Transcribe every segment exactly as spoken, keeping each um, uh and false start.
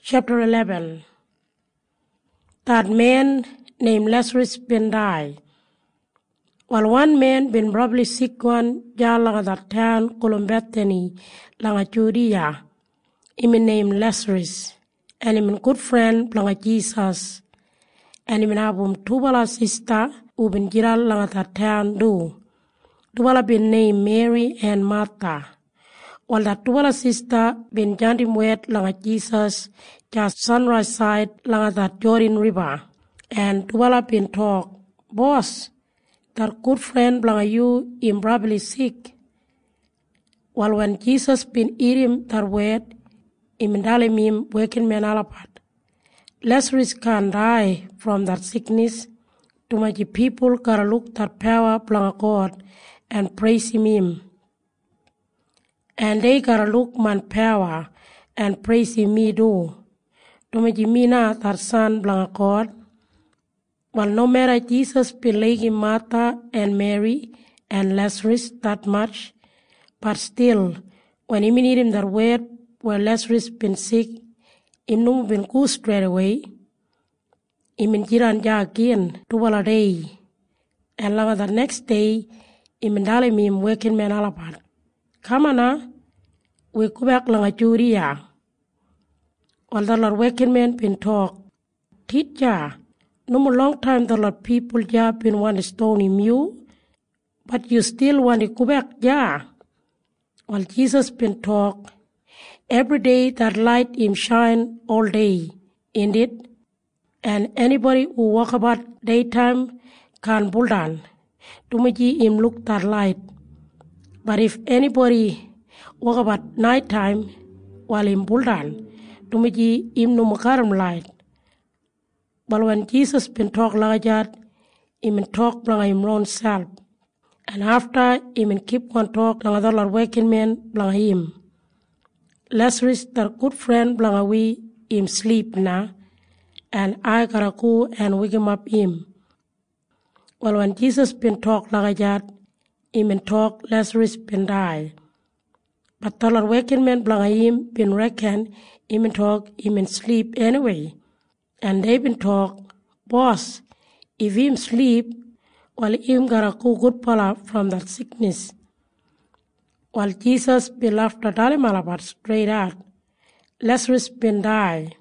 Chapter eleven. That man named Lazarus been died. While one man been probably sick one jalang that town Columbethany langa Judea, him named Lazarus, and him good friend langa Jesus, and him abum tubala sister who been jiral langa that town do. Tubala been named Mary and Martha. While that tubala sister been jantim wet langa Jesus just sunrise side langa that Jordan River, and tubala been talk, boss, that good friend langa you him probably sick. While when Jesus been eating that wet, him dalim him working man alapat. Lazarus can die from that sickness. Too much people gotta look that power langa God and praise him. And they gotta look man power and praise him me do. Tumaji mina that son blanca God. Well, no matter Jesus believing Martha and Mary and Lazarus that much, but still, when he need him that word where Lazarus been sick, him no been go straight away. Him in jiran ja again two a day, and long the next day, him in dalim him working man alapat. Come on now. We go back langa Judea. While the Lord working men been talk, teacher, no more long time the Lord people ja been want to stone him you, but you still want to go back ja. While Jesus been talk, every day that light him shine all day, indeed, and anybody who walk about daytime can bull down. To make him look that light. But if anybody walk about night time while in Buldan, to make him no makaram light. But when Jesus been talk like that, him talk like him own self. And after him keep on talk like other working men like him. Lazarus, that good friend like we, him sleep now, and I gotta go and wake him up him. Well, when Jesus been talk like that, him talk Lazarus been die. But the Lord waking men blanca him been reckon him talk him sleep anyway. And they been talk, boss, if him sleep, while him gotta go good pala from that sickness. While Jesus been left the dalimalabat straight out, Lazarus been die.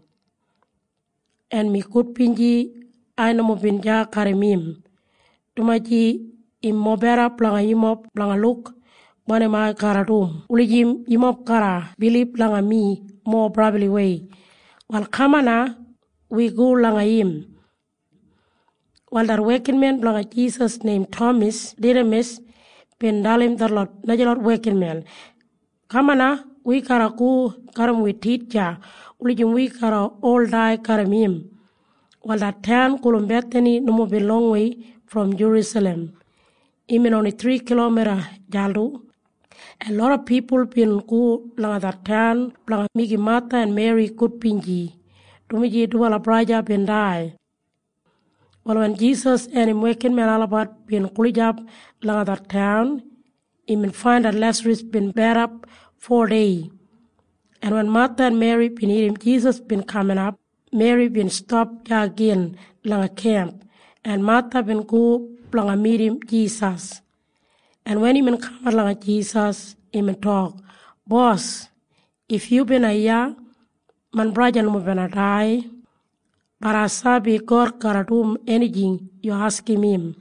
And me good pinji, I no mo been ja karimim. Tumaji immobera blanca imop blanca look. Mane ma kara room. Ulijim imop kara believe langa me more probably way. While kamana we go langa him. While that working man langa Jesus named Thomas Didymus ben dalim the Lord najalot working man. Kamana we kara go karam we teacher. Ulijim we kara all die karam him. While that town Columbethany no more be long way from Jerusalem. Even only three kilometer jaldo. A lot of people been go langa that town, langa Migi Martha and Mary good pinji. Tumiji duala braja been die. Well, when Jesus and him waking man alabat been kulijab langa that town, him find that Lazarus been bad up four days. And when Martha and Mary been eating, Jesus been coming up, Mary been stopped again langa camp, and Martha been go langa meet him Jesus. And when he been come along Jesus, he been talk, boss, if you been a ya, man braja no been a die, but I sabi God gotta do anything you ask him.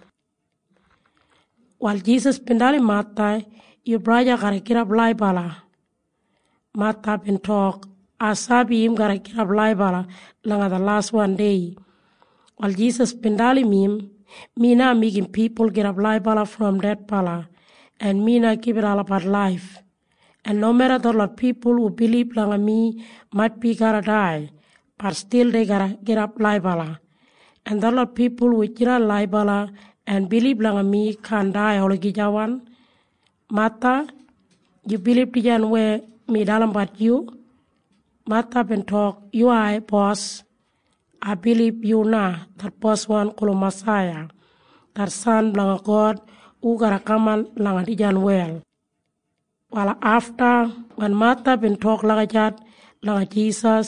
While Jesus been telling Martha, you braja gotta get up laibala. Martha been talk, I sabi him gotta get up laibala, langa the last one day. While Jesus been telling him, me now making people get up laibala from that pala. And me not keep it all about life. And no matter the lot people who believe like me might be gotta die, but still they gotta get up laibala. And the lot people who jira laibala and believe like me can die all gijawan. Martha, you believe the where me dalam but you? Martha been talk, you are boss. I believe you na that boss one kolo Messiah, that son blanca God. Ugara kaman langa dijan well. While after, when Martha been talk like that, langa Jesus,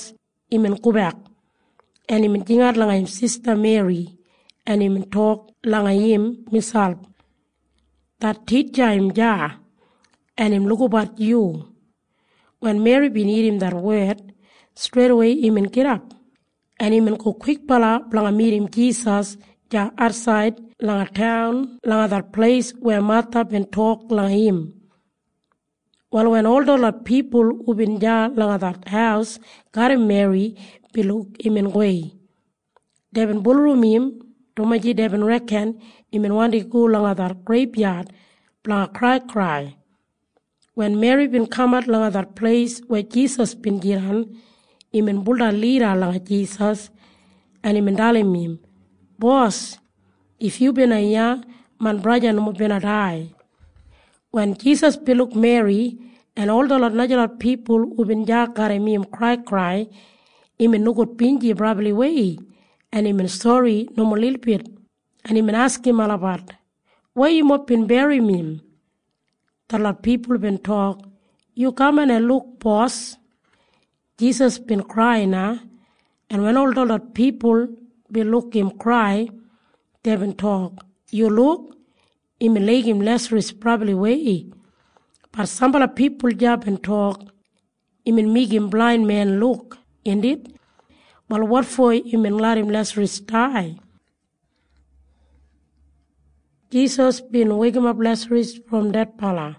imen kubak. And imen jingat langa him Sister Mary. And imen talk langa him misal. That teacher him ja. And him look about you. When Mary been eating that word, straight away imen get up. And imen go quick pala langa meet him Jesus ja outside langa town langa that place where Martha been talk langa him. Well, when all the people who been ja langa that house got him Mary, be look imen way. They been ballroom him, tomaji they been reckon imen want to go langa that graveyard langa cry cry. When Mary been come out langa that place where Jesus been giran, imen bulda lira langa Jesus, and imen dalim him, boss, if you been a ya, man brother no been a die. When Jesus be look Mary, and all the lot natural people who been ja carry him cry cry, imen no good pinji probably way, and imen sorry no more little bit, and imen ask him all about, why you mop been bury him? The lot people been talk, you come and look, boss. Jesus been crying now, and when all the lot people be look him cry, they been talk, you look, him leg him Lazarus probably way. But some of the people jump and talk, him make him blind man look, indeed. But what for him and let him Lazarus die? Jesus been waking up Lazarus from that pala.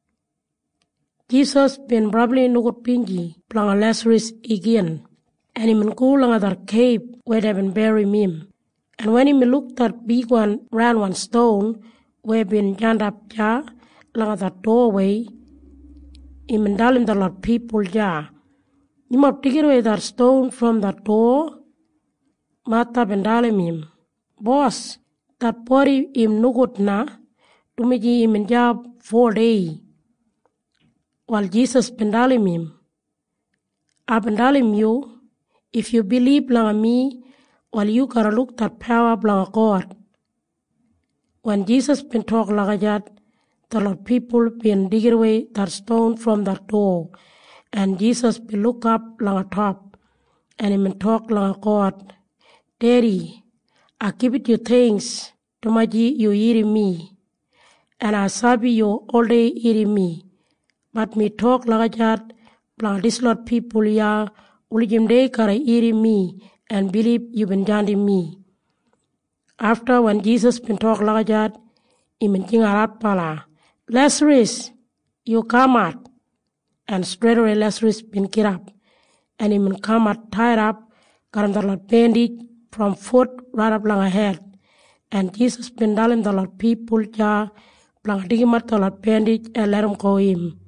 Jesus been probably no good pingy, plang Lazarus again. And him go along other cave where they been bury him. And when him looked at big one round one stone where been jammed up ja, along that doorway, him and dalim the lot people ja. You might take away that stone from that door. Martha been dalim him, boss, that body him no good na, to me him in job four day. While Jesus been dalim him, I been dalim you, if you believe langa me, while you gotta look that power langa God. When Jesus been talk like that, the Lord people been dig away that stone from that door, and Jesus be look up langa top, and him been talk langa God, Daddy, I give it you thanks, to my you eating me, and I sabi you all day eating me, but me talk like that, blang this Lord people ya, ulijim day kara eating me, and believe you been janting me. After when Jesus been talk like that, he been jingarat pala, Lazarus, you come out. And straight away Lazarus been get up. And he been come out tied up, got the Lord bandage from foot right up long ahead. And Jesus been telling the Lord people ja, blang dig him at the Lord bandage and let him go in.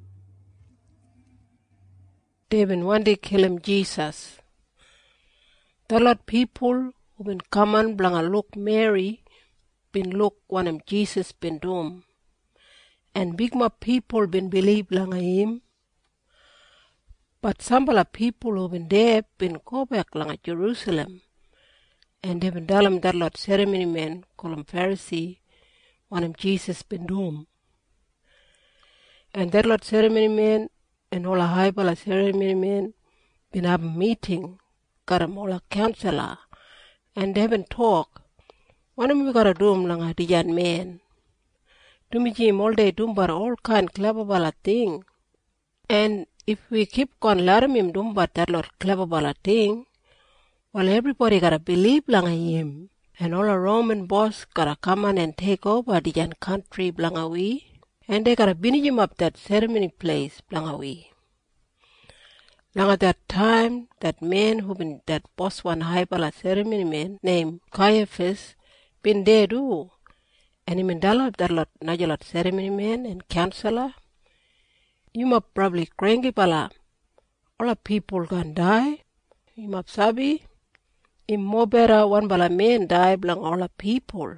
They been one day kill him Jesus. The Lord people who been coming blang a look Mary, been look one of Jesus been doom. And big more people been believe blang a him. But some of the people who been there been go back lang at Jerusalem. And they been tell him that Lord ceremony man, call him Pharisee, one of Jesus been doom. And that Lord ceremony man and all a high ball ceremony man been have a meeting, got him all a counselor, and they been talk. One of them gotta doom lang a young man. Do me Jim all day doom but all kind clever ball thing. And if we keep on letting him do but that Lord clever bala thing, well, everybody gotta believe blanga him. And all a Roman boss gotta come on and take over the young country blanga we. And they gotta bring him up that ceremony place blanga we. Long at that time, that man who been that boss one high bala ceremony man named Caiaphas been there too. And he been developed that Lord Najalot ceremony man and counselor. You might probably cranky pala. All the people can die. You might sabi. In more better one bala man die blang all the people.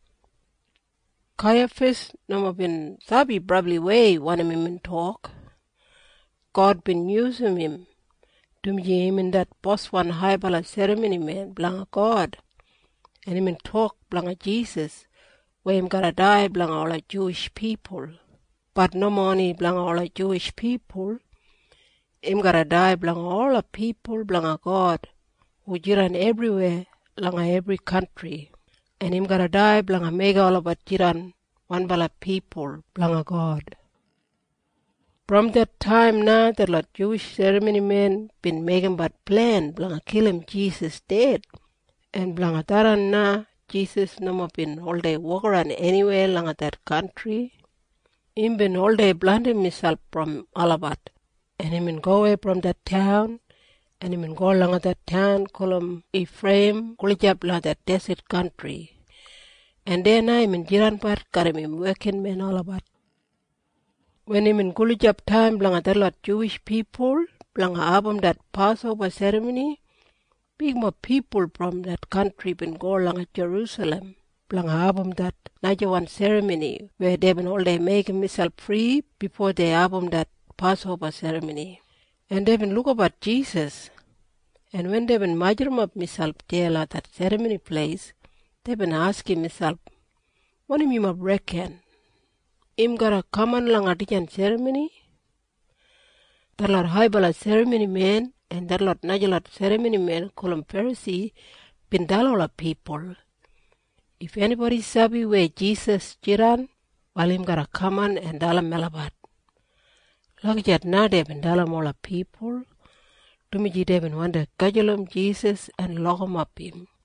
Caiaphas no been sabi probably way one of him in talk. God been using him to me him in that boss one high bala ceremony man blang God. And him in talk blang Jesus. Where him gotta die blang all the Jewish people. But no money blang all the Jewish people. him gotta die blang all the people blang a God who jiran everywhere lang every country. And him gotta die blang a mega all about jiran one bala people blang a God. From that time now, the Lord Jewish ceremony men been making but plan blang a kill him Jesus dead. And blang a taran na Jesus no more been all day walk around anywhere lang at that country. Him been all day blinding himself from Alabat. And him been go away from that town. And him been go along at that town call him Ephraim, Kulijab lang that desert country. And then I him in Jiran part got him working men Alabat. When him in Kulijab time blang at that lot Jewish people, blang a album that Passover ceremony, big more people from that country been go along at Jerusalem. Blang a album that Naja one ceremony where they been all day making himself free before they album that Passover ceremony. And they been look about Jesus. And when they been measure him up himself there at that ceremony place, they been asking himself, what do you mean reckon? Him gotta come on lang at the ceremony? That lot high bala ceremony man and that lot najalat ceremony man call him Pharisee been dalola people. If anybody sabi where Jesus jiran, while him gotta come on and dala melabat. Lakjat na de been dala mola people. Tumiji de been wonder kajalum Jesus and lock him up him.